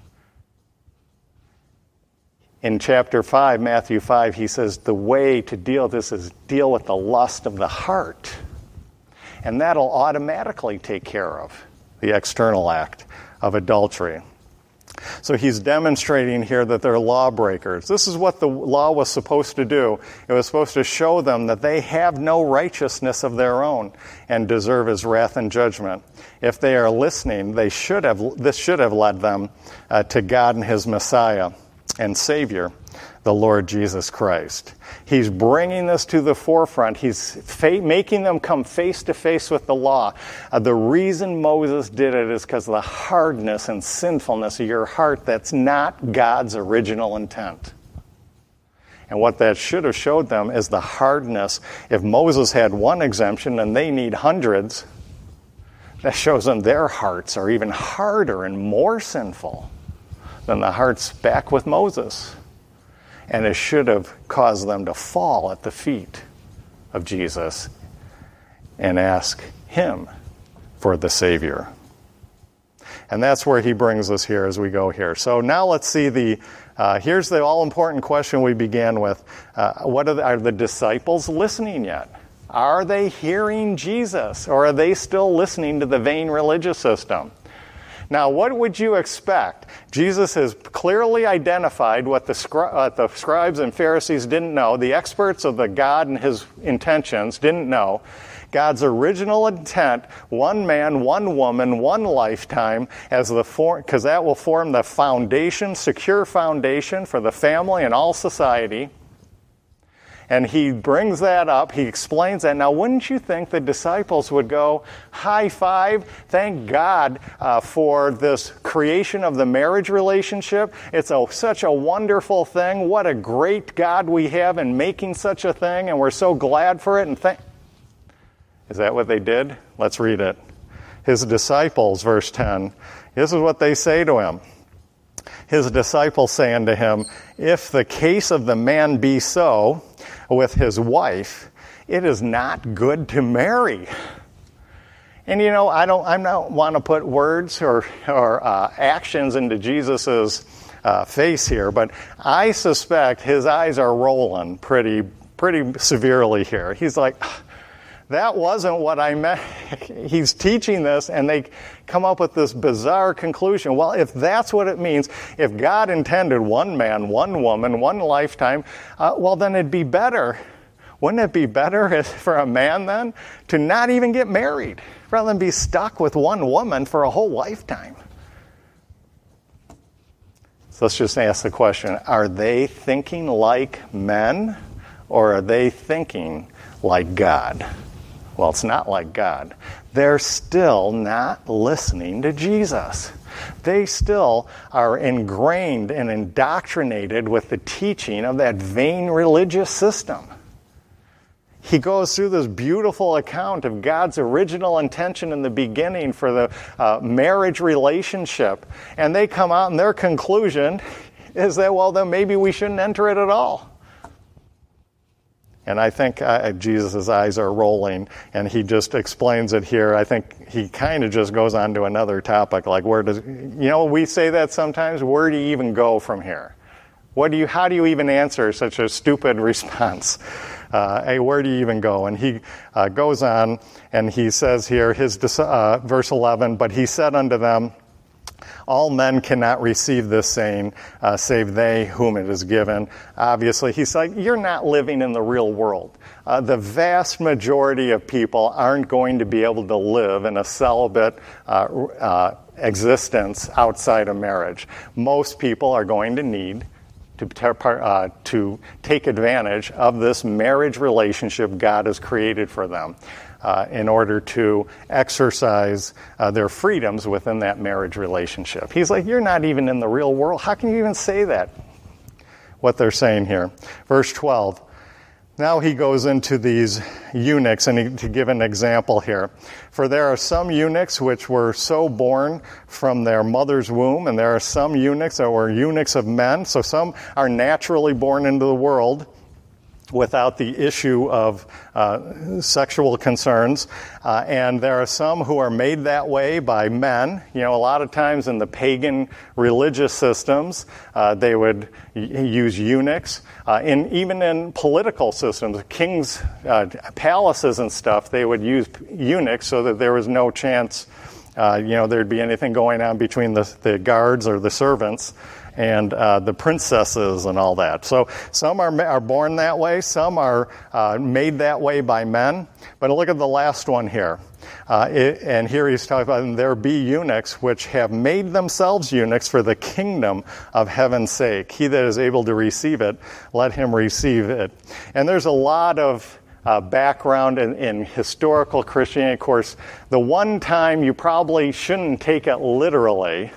In chapter five, Matthew five, he says the way to deal with this is deal with the lust of the heart. And that'll automatically take care of the external act of adultery. So he's demonstrating here that they're lawbreakers. This is what the law was supposed to do. It was supposed to show them that they have no righteousness of their own and deserve his wrath and judgment. If they are listening, they should have. This should have led them uh, to God and his Messiah and Savior, the Lord Jesus Christ. He's bringing this to the forefront. He's fa- making them come face to face with the law. Uh, the reason Moses did it is because of the hardness and sinfulness of your heart. That's not God's original intent. And what that should have showed them is the hardness. If Moses had one exemption and they need hundreds, that shows them their hearts are even harder and more sinful than the hearts back with Moses. And it should have caused them to fall at the feet of Jesus and ask him for the Savior. And that's where he brings us here as we go here. So now let's see the, uh, here's the all-important question we began with. Uh, what are the, are the disciples listening yet? Are they hearing Jesus? Or are they still listening to the vain religious system? Now, what would you expect? Jesus has clearly identified what the, scri- uh, the scribes and Pharisees didn't know. The experts of the God and his intentions didn't know. God's original intent, one man, one woman, one lifetime, as the for- because that will form the foundation, secure foundation for the family and all society. And he brings that up. He explains that. Now, wouldn't you think the disciples would go, high five, thank God uh, for this creation of the marriage relationship. It's a, such a wonderful thing. What a great God we have in making such a thing, and we're so glad for it. And thank. Is that what they did? Let's read it. His disciples, verse ten, this is what they say to him. His disciples say unto him, if the case of the man be so, with his wife, it is not good to marry. And you know, I don't, I don't want to put words or or uh, actions into Jesus's uh, face here, but I suspect his eyes are rolling pretty pretty severely here. He's like, that wasn't what I meant. He's teaching this, and they come up with this bizarre conclusion. Well, if that's what it means, if God intended one man, one woman, one lifetime, uh, well, then it'd be better. Wouldn't it be better for a man then to not even get married, rather than be stuck with one woman for a whole lifetime? So let's just ask the question, are they thinking like men, or are they thinking like God? Well, it's not like God. They're still not listening to Jesus. They still are ingrained and indoctrinated with the teaching of that vain religious system. He goes through this beautiful account of God's original intention in the beginning for the uh, marriage relationship. And they come out and their conclusion is that, well, then maybe we shouldn't enter it at all. And I think uh, Jesus' eyes are rolling, and he just explains it here. I think he kind of just goes on to another topic, like where does, you know, we say that sometimes, where do you even go from here? What do you, how do you even answer such a stupid response? Uh, hey, where do you even go? And he uh, goes on, and he says here, his uh, verse eleven, but he said unto them, all men cannot receive this saying, uh, save they whom it is given. Obviously, he's like, you're not living in the real world. Uh, the vast majority of people aren't going to be able to live in a celibate uh, uh, existence outside of marriage. Most people are going to need to, uh, to take advantage of this marriage relationship God has created for them. Uh, in order to exercise uh, their freedoms within that marriage relationship. He's like, you're not even in the real world. How can you even say that? What they're saying here. Verse twelve. Now he goes into these eunuchs, and he, to give an example here. For there are some eunuchs which were so born from their mother's womb, and there are some eunuchs that were eunuchs of men. So some are naturally born into the world without the issue of uh, sexual concerns. Uh, and there are some who are made that way by men. You know, a lot of times in the pagan religious systems, uh, they would y- use eunuchs. Uh, in, even in political systems, kings' uh, palaces and stuff, they would use eunuchs so that there was no chance, uh, you know, there'd be anything going on between the, the guards or the servants and uh, the princesses and all that. So some are are born that way, some are uh, made that way by men. But look at the last one here. Uh, it, and here he's talking about, and there be eunuchs which have made themselves eunuchs for the kingdom of heaven's sake. He that is able to receive it, let him receive it. And there's a lot of uh, background in, in historical Christianity. Of course, the one time you probably shouldn't take it literally,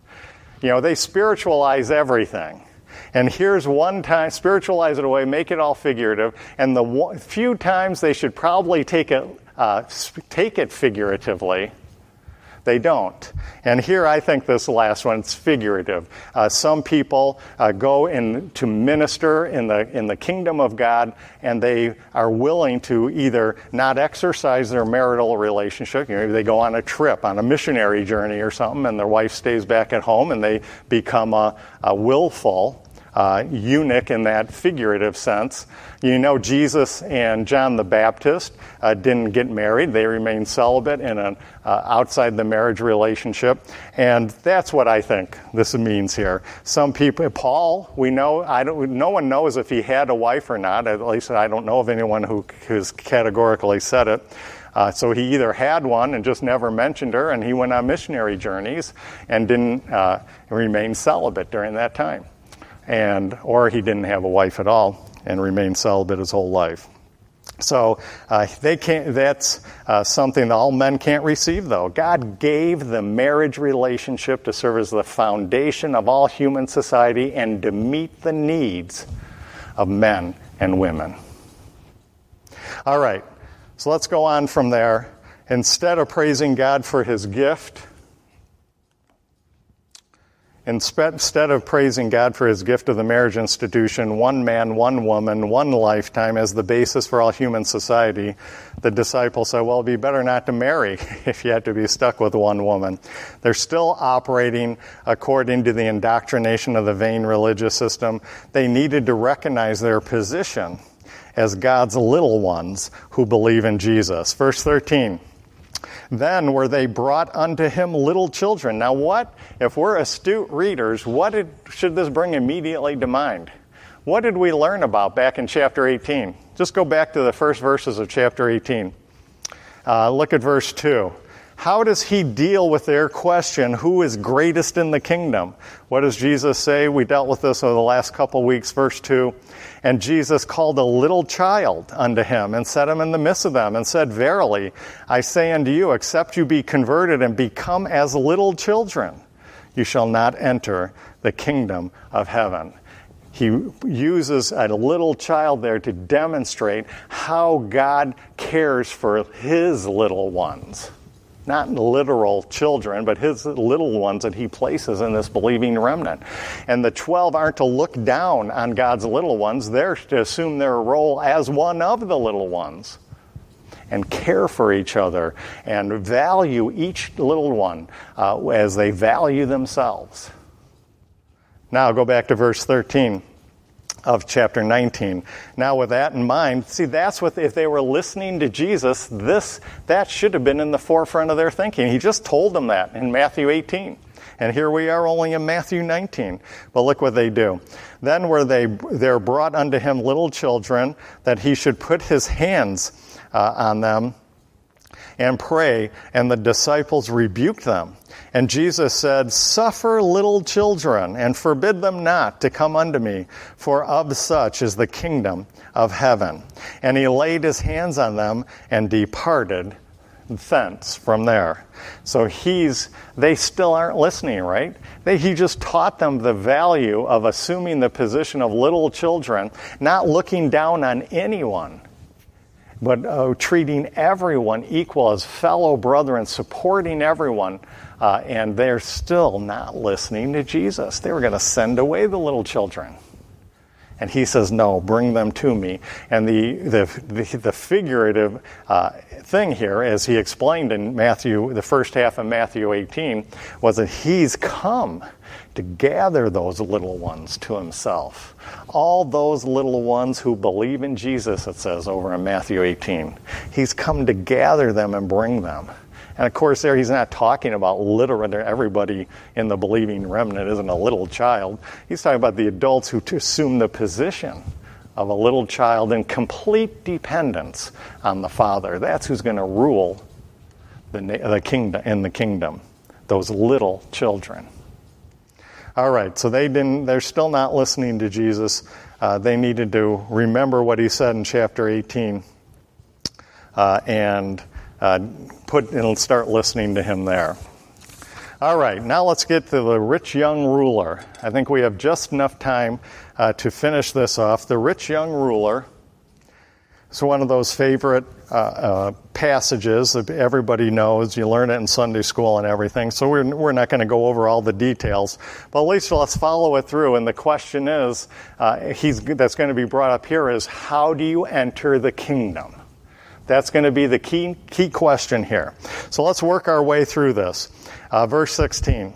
you know, they spiritualize everything. And here's one time, spiritualize it away, make it all figurative. And the one, few times they should probably take it, uh, take it figuratively, they don't. And here I think this last one, it's figurative. Uh, some people uh, go in to minister in the in the kingdom of God, and they are willing to either not exercise their marital relationship. You know, maybe they go on a trip, on a missionary journey or something, and their wife stays back at home, and they become a, a willful Uh, eunuch in that figurative sense. You know, Jesus and John the Baptist uh, didn't get married. They remained celibate in an uh, outside the marriage relationship. And that's what I think this means here. Some people, Paul, we know, I don't, no one knows if he had a wife or not. At least I don't know of anyone who has categorically said it. Uh, so he either had one and just never mentioned her, and he went on missionary journeys and didn't uh, remain celibate during that time. And or he didn't have a wife at all and remained celibate his whole life. So uh, they can't. That's uh, something that all men can't receive, though. God gave the marriage relationship to serve as the foundation of all human society and to meet the needs of men and women. All right, so let's go on from there. Instead of praising God for his gift, Instead of praising God for his gift of the marriage institution, one man, one woman, one lifetime as the basis for all human society, the disciples said, well, it'd be better not to marry if you had to be stuck with one woman. They're still operating according to the indoctrination of the vain religious system. They needed to recognize their position as God's little ones who believe in Jesus. Verse thirteen. Then were they brought unto him little children. Now what, if we're astute readers, what did, should this bring immediately to mind? What did we learn about back in chapter eighteen? Just go back to the first verses of chapter eighteen. Uh, look at verse two. How does he deal with their question, who is greatest in the kingdom? What does Jesus say? We dealt with this over the last couple weeks. Verse two. And Jesus called a little child unto him and set him in the midst of them and said, verily, I say unto you, except you be converted and become as little children, you shall not enter the kingdom of heaven. He uses a little child there to demonstrate how God cares for his little ones. Not literal children, but his little ones that he places in this believing remnant. And the twelve aren't to look down on God's little ones. They're to assume their role as one of the little ones and care for each other and value each little one uh, as they value themselves. Now go back to verse thirteen. of chapter nineteen. Now, with that in mind, see, that's what, if they were listening to Jesus, this, that should have been in the forefront of their thinking. He just told them that in Matthew eighteen. And here we are only in Matthew nineteen. But look what they do. Then were they, there brought unto him little children, that he should put his hands uh, on them and pray, and the disciples rebuked them. And Jesus said, Suffer little children, and forbid them not to come unto me, for of such is the kingdom of heaven. And he laid his hands on them and departed thence from there. So he's, they still aren't listening, right? They, he just taught them the value of assuming the position of little children, not looking down on anyone, but uh, treating everyone equal as fellow brethren, supporting everyone, uh, and they're still not listening to Jesus. They were going to send away the little children. And he says, no, bring them to me. And the the the, the figurative uh, thing here, as he explained in Matthew, the first half of Matthew eighteen, was that he's come to gather those little ones to himself. All those little ones who believe in Jesus, it says over in Matthew eighteen. He's come to gather them and bring them. And of course there he's not talking about literally everybody in the believing remnant isn't a little child. He's talking about the adults who assume the position of a little child in complete dependence on the Father. That's who's going to rule the, the kingdom in the kingdom. Those little children. All right, so they didn't. They're still not listening to Jesus. Uh, they needed to remember what he said in chapter eighteen, uh, and uh, put and start listening to him there. All right, now let's get to the rich young ruler. I think we have just enough time uh, to finish this off. The rich young ruler is one of those favorite uh, uh, passages that everybody knows. You learn it in Sunday school and everything, so we're, we're not going to go over all the details. But at least let's follow it through. And the question is, uh, he's, that's going to be brought up here is, how do you enter the kingdom? That's going to be the key key question here. So let's work our way through this. Uh, verse sixteen.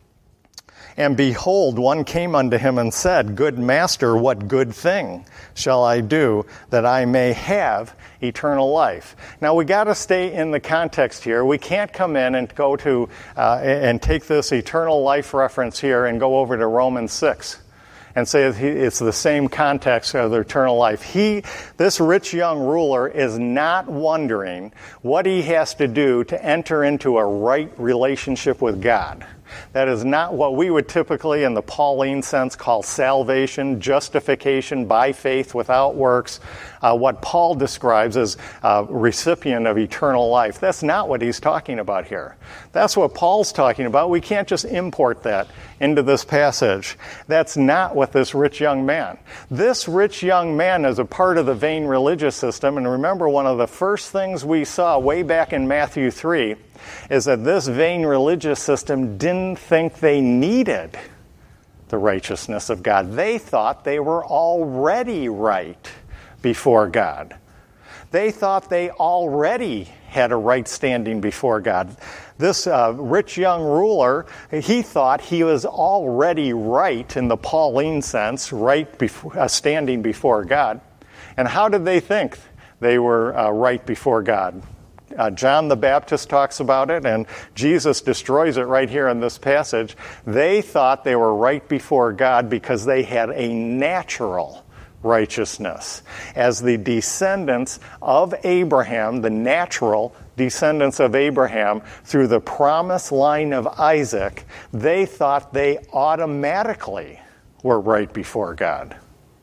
And behold, one came unto him and said, Good master, what good thing shall I do that I may have eternal life? Now we got to stay in the context here. We can't come in and go to uh, and take this eternal life reference here and go over to Romans six and say it's the same context of the eternal life. He, this rich young ruler, is not wondering what he has to do to enter into a right relationship with God. That is not what we would typically, in the Pauline sense, call salvation, justification by faith without works. Uh, what Paul describes as a recipient of eternal life. That's not what he's talking about here. That's what Paul's talking about. We can't just import that into this passage. That's not what this rich young man. This rich young man is a part of the vain religious system. And remember, one of the first things we saw way back in Matthew three is that this vain religious system didn't think they needed the righteousness of God. They thought they were already right before God. They thought they already had a right standing before God. This uh, rich young ruler, he thought he was already right in the Pauline sense, right before, uh, standing before God. And how did they think they were uh, right before God? Uh, John the Baptist talks about it, and Jesus destroys it right here in this passage. They thought they were right before God because they had a natural righteousness. As the descendants of Abraham, the natural descendants of Abraham, through the promised line of Isaac, they thought they automatically were right before God.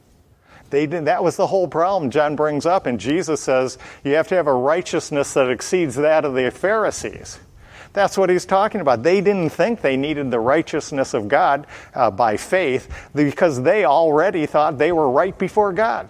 They did, that was the whole problem John brings up, and Jesus says you have to have a righteousness that exceeds that of the Pharisees. That's what he's talking about. They didn't think they needed the righteousness of God uh, by faith because they already thought they were right before God.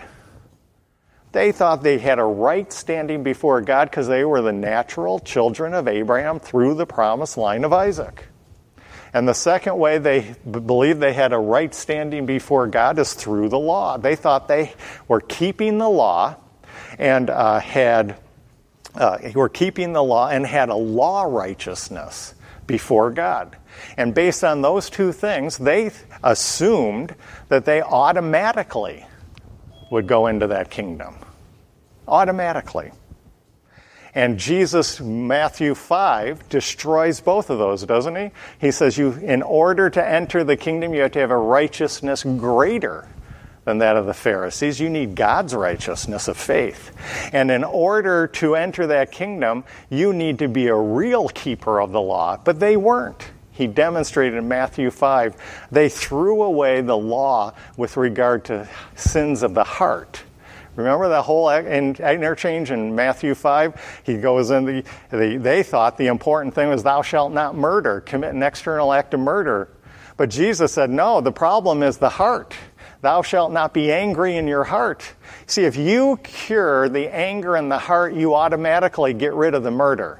They thought they had a right standing before God because they were the natural children of Abraham through the promised line of Isaac. And the second way they b- believed they had a right standing before God is through the law. They thought they were keeping the law and uh, had uh, were keeping the law and had a law righteousness before God. And based on those two things, they assumed that they automatically would go into that kingdom. Automatically. And Jesus, Matthew five, destroys both of those, doesn't he? He says, "You, in order to enter the kingdom, you have to have a righteousness greater than that of the Pharisees. You need God's righteousness of faith. And in order to enter that kingdom, you need to be a real keeper of the law." But they weren't. He demonstrated in Matthew five, they threw away the law with regard to sins of the heart. Remember that whole interchange in Matthew five? He goes in, the, the, they thought the important thing was thou shalt not murder, commit an external act of murder. But Jesus said, no, the problem is the heart. Thou shalt not be angry in your heart. See, if you cure the anger in the heart, you automatically get rid of the murder.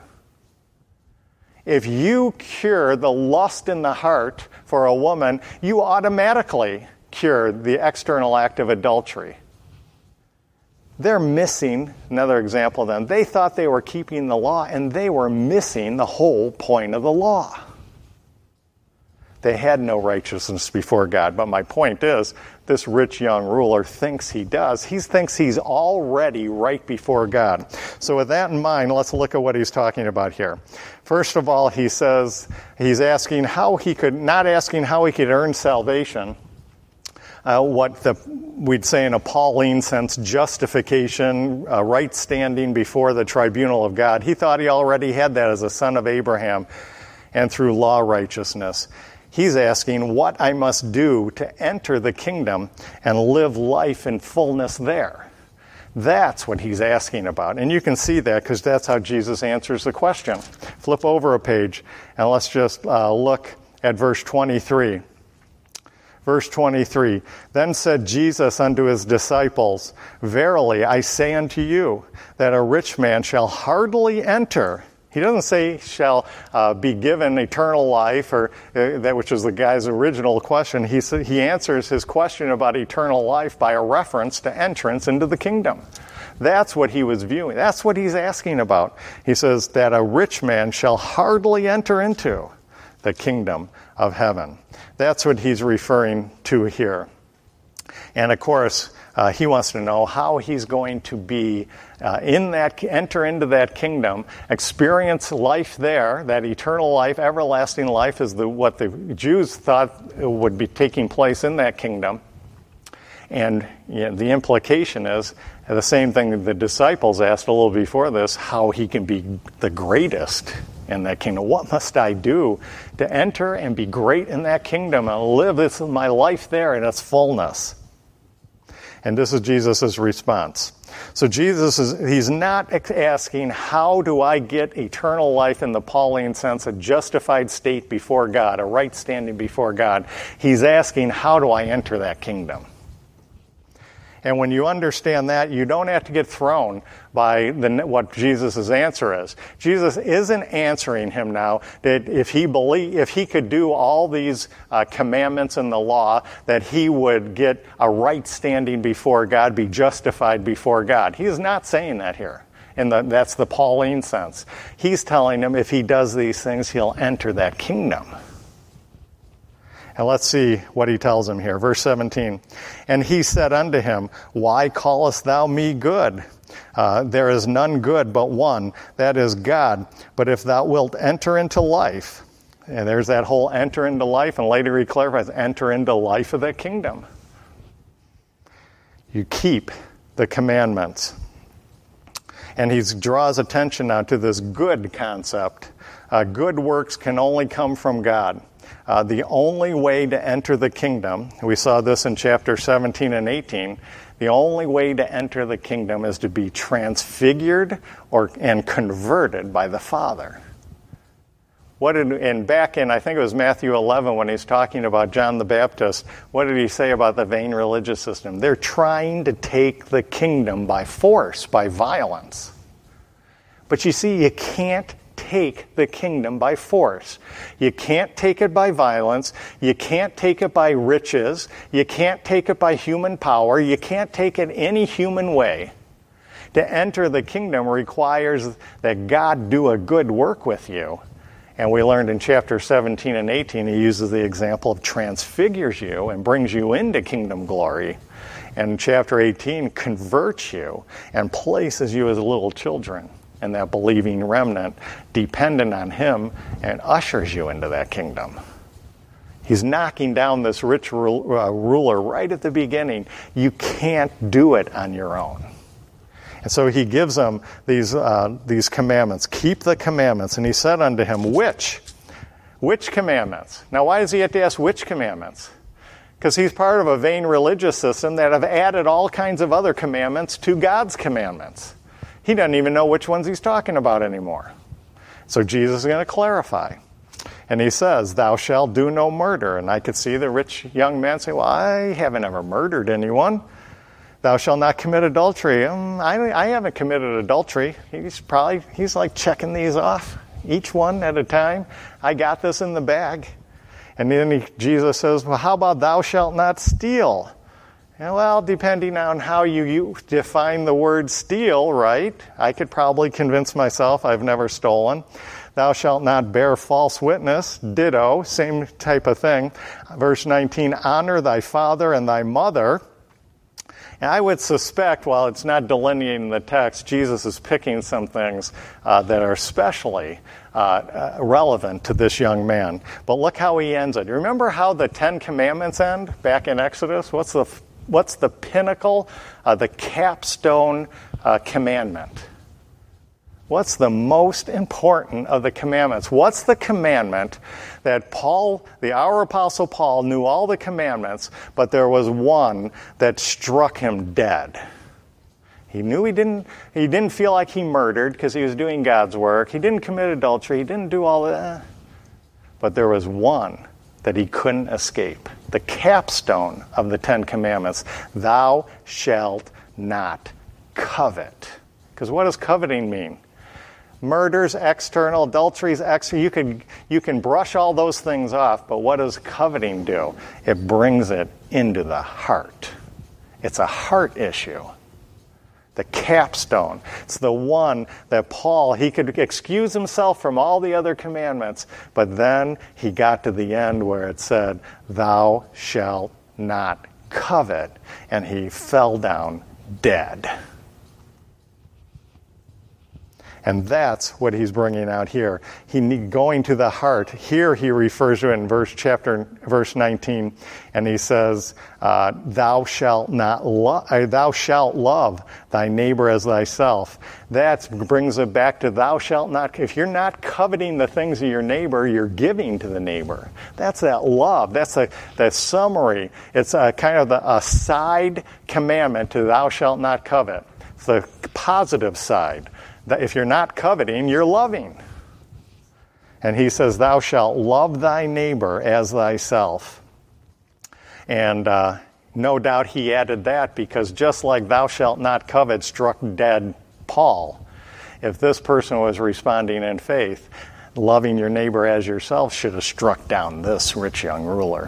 If you cure the lust in the heart for a woman, you automatically cure the external act of adultery. They're missing, another example of them, they thought they were keeping the law, and they were missing the whole point of the law. They had no righteousness before God. But my point is, this rich young ruler thinks he does. He thinks he's already right before God. So with that in mind, let's look at what he's talking about here. First of all, he says, he's asking how he could, not asking how he could earn salvation, Uh, what the, we'd say in a Pauline sense, justification, uh, right standing before the tribunal of God. He thought he already had that as a son of Abraham and through law righteousness. He's asking what I must do to enter the kingdom and live life in fullness there. That's what he's asking about. And you can see that because that's how Jesus answers the question. Flip over a page and let's just uh, look at verse twenty-three. Verse twenty-three, then said Jesus unto his disciples, verily I say unto you, that a rich man shall hardly enter. He doesn't say shall uh, be given eternal life, or uh, that which was the guy's original question. He, he answers his question about eternal life by a reference to entrance into the kingdom. That's what he was viewing. That's what he's asking about. He says that a rich man shall hardly enter into the kingdom of heaven. That's what he's referring to here. And of course, uh, he wants to know how he's going to be uh, in that, enter into that kingdom, experience life there, that eternal life, everlasting life is the, what the Jews thought would be taking place in that kingdom. And you know, the implication is the same thing that the disciples asked a little before this, how he can be the greatest in that kingdom. What must I do to enter and be great in that kingdom and live this, my life there in its fullness? And this is Jesus' response. So Jesus is, he's not asking, how do I get eternal life in the Pauline sense, a justified state before God, a right standing before God. He's asking, how do I enter that kingdom? And when you understand that, you don't have to get thrown by the, what Jesus' answer is. Jesus isn't answering him now that if he believe, if he could do all these uh, commandments in the law, that he would get a right standing before God, be justified before God. He is not saying that here. And that's the Pauline sense. He's telling him if he does these things, he'll enter that kingdom. And let's see what he tells him here. Verse seventeen. And he said unto him, why callest thou me good? Uh, there is none good but one, that is God. But if thou wilt enter into life, and there's that whole enter into life, and later he clarifies, enter into life of the kingdom. You keep the commandments. And he draws attention now to this good concept. Uh, good works can only come from God. Uh, the only way to enter the kingdom, we saw this in chapter seventeen and eighteen, the only way to enter the kingdom is to be transfigured or and converted by the Father. What did, and back in, I think it was Matthew eleven when he's talking about John the Baptist, what did he say about the vain religious system? They're trying to take the kingdom by force, by violence. But you see, you can't take the kingdom by force. You can't take it by violence. You can't take it by riches. You can't take it by human power. You can't take it any human way. To enter the kingdom requires that God do a good work with you And we learned in chapter seventeen and eighteen, he uses the example of transfigures you and brings you into kingdom glory. And chapter eighteen converts you and places you as little children and that believing remnant dependent on him and ushers you into that kingdom. He's knocking down this rich ru- uh, ruler right at the beginning. You can't do it on your own. And so he gives them these uh, these commandments. Keep the commandments. And he said unto him, which? Which commandments? Now, why does he have to ask which commandments? Because he's part of a vain religious system that have added all kinds of other commandments to God's commandments. He doesn't even know which ones he's talking about anymore. So Jesus is going to clarify. And he says, thou shalt do no murder. And I could see the rich young man say, well, I haven't ever murdered anyone. Thou shalt not commit adultery. Um, I, I haven't committed adultery. He's probably, he's like checking these off, each one at a time. I got this in the bag. And then he, Jesus says, well, how about thou shalt not steal? And well, depending on how you, you define the word steal, right? I could probably convince myself I've never stolen. Thou shalt not bear false witness. Ditto, same type of thing. Verse nineteen, honor thy father and thy mother. And I would suspect, while it's not delineating the text, Jesus is picking some things uh, that are especially uh, uh, relevant to this young man. But look how he ends it. Remember how the Ten Commandments end back in Exodus? What's the what's the pinnacle, uh, the capstone uh, commandment? What's the most important of the commandments? What's the commandment that Paul, the our apostle Paul, knew all the commandments, but there was one that struck him dead? He knew he didn't he didn't feel like he murdered because he was doing God's work. He didn't commit adultery. He didn't do all that. But there was one that he couldn't escape. The capstone of the Ten Commandments. Thou shalt not covet. Because what does coveting mean? Murders, external, adulteries, external. You can, you can brush all those things off, but what does coveting do? It brings it into the heart. It's a heart issue. The capstone. It's the one that Paul, he could excuse himself from all the other commandments, but then he got to the end where it said, thou shalt not covet, and he fell down dead. And that's what he's bringing out here. He going to the heart. Here he refers to it in verse chapter verse nineteen, and he says, uh, "Thou shalt not lo- uh, thou shalt love thy neighbor as thyself." That brings it back to thou shalt not. If you're not coveting the things of your neighbor, you're giving to the neighbor. That's that love. That's a that summary. It's a kind of the, a side commandment to thou shalt not covet. It's the positive side. That if you're not coveting, you're loving. And he says, thou shalt love thy neighbor as thyself. And uh, no doubt he added that because just like thou shalt not covet struck dead Paul, if this person was responding in faith, loving your neighbor as yourself should have struck down this rich young ruler.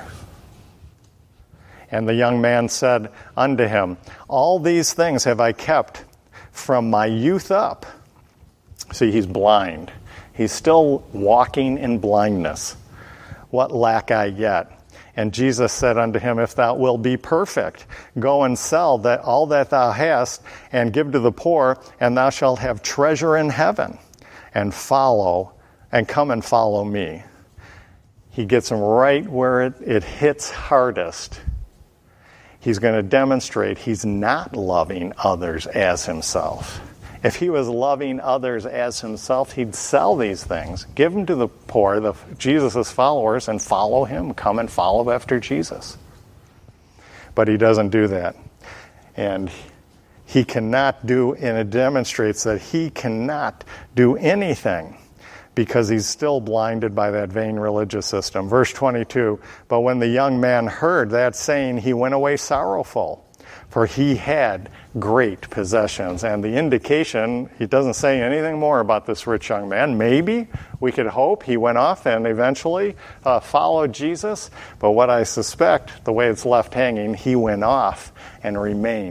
And the young man said unto him, all these things have I kept from my youth up. See, he's blind. He's still walking in blindness. What lack I yet? And Jesus said unto him, if thou wilt be perfect, go and sell that all that thou hast, and give to the poor, and thou shalt have treasure in heaven. And follow, and come and follow me. He gets him right where it, it hits hardest. He's going to demonstrate he's not loving others as himself. If he was loving others as himself, he'd sell these things, give them to the poor, the Jesus' followers, and follow him, come and follow after Jesus. But he doesn't do that. And he cannot do, and it demonstrates that he cannot do anything because he's still blinded by that vain religious system. Verse twenty-two, but when the young man heard that saying, he went away sorrowful, for he had great possessions. And the indication, he doesn't say anything more about this rich young man. Maybe, we could hope, he went off and eventually uh, followed Jesus. But what I suspect, the way it's left hanging, he went off and remained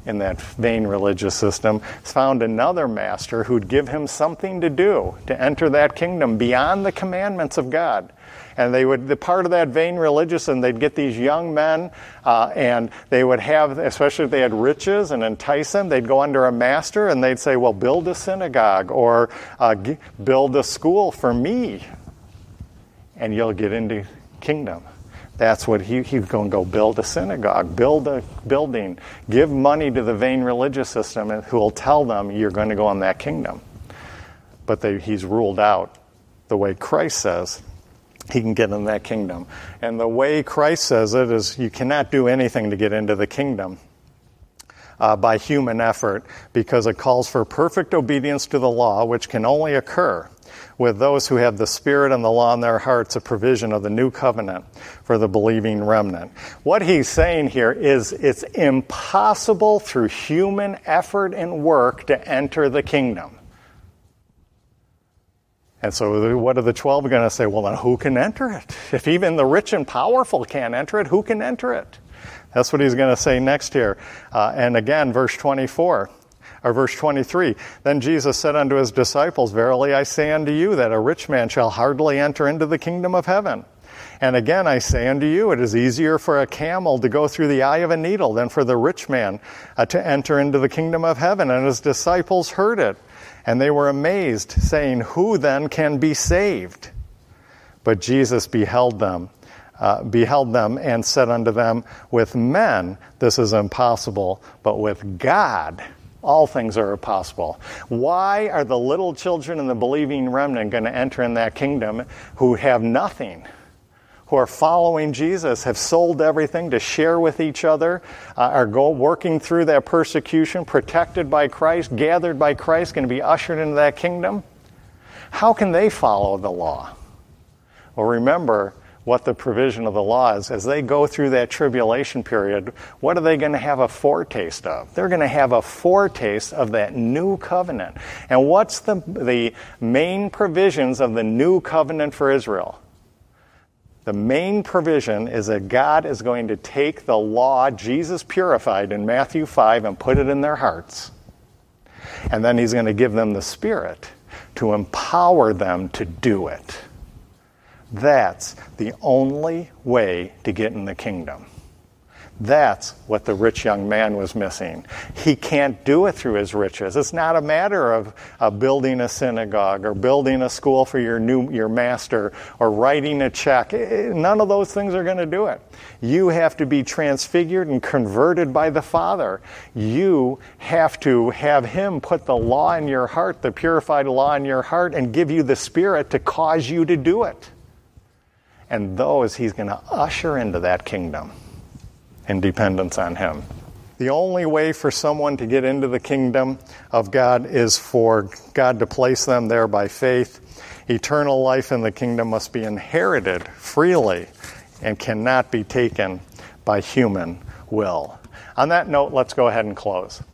in that vain religious system found another master who'd give him something to do to enter that kingdom beyond the commandments of God. And they would, the part of that vain religious, and they'd get these young men, uh, and they would have, especially if they had riches and entice them, they'd go under a master and they'd say, well, build a synagogue or uh, g- build a school for me, and you'll get into kingdom. That's what he, he's going to go build a synagogue, build a building, give money to the vain religious system who will tell them you're going to go in that kingdom. But they, he's ruled out the way Christ says he can get in that kingdom. And the way Christ says it is you cannot do anything to get into the kingdom uh, by human effort, because it calls for perfect obedience to the law, which can only occur with those who have the Spirit and the law in their hearts, a provision of the new covenant for the believing remnant. What he's saying here is it's impossible through human effort and work to enter the kingdom. And so what are the twelve going to say? Well, then who can enter it? If even the rich and powerful can't enter it, who can enter it? That's what he's going to say next here. Uh, and again, verse twenty-four, or verse twenty-three. Then Jesus said unto his disciples, verily I say unto you that a rich man shall hardly enter into the kingdom of heaven. And again I say unto you, it is easier for a camel to go through the eye of a needle than for the rich man uh, to enter into the kingdom of heaven. And his disciples heard it. And they were amazed, saying, who then can be saved? But Jesus beheld them, uh, beheld them and said unto them, with men this is impossible, but with God all things are possible. Why are the little children in the believing remnant going to enter in that kingdom who have nothing? Who are following Jesus, have sold everything to share with each other, uh, are go, working through that persecution, protected by Christ, gathered by Christ, going to be ushered into that kingdom? How can they follow the law? Well, remember what the provision of the law is. As they go through that tribulation period, what are they going to have a foretaste of? They're going to have a foretaste of that new covenant. And what's the, the main provisions of the new covenant for Israel? The main provision is that God is going to take the law Jesus purified in Matthew five and put it in their hearts. And then he's going to give them the Spirit to empower them to do it. That's the only way to get in the kingdom. That's what the rich young man was missing. He can't do it through his riches. It's not a matter of uh, building a synagogue or building a school for your new your master or writing a check. None of those things are going to do it. You have to be transfigured and converted by the Father. You have to have him put the law in your heart, the purified law in your heart, and give you the Spirit to cause you to do it. And those he's going to usher into that kingdom in dependence on him. The only way for someone to get into the kingdom of God is for God to place them there by faith. Eternal life in the kingdom must be inherited freely and cannot be taken by human will. On that note, let's go ahead and close.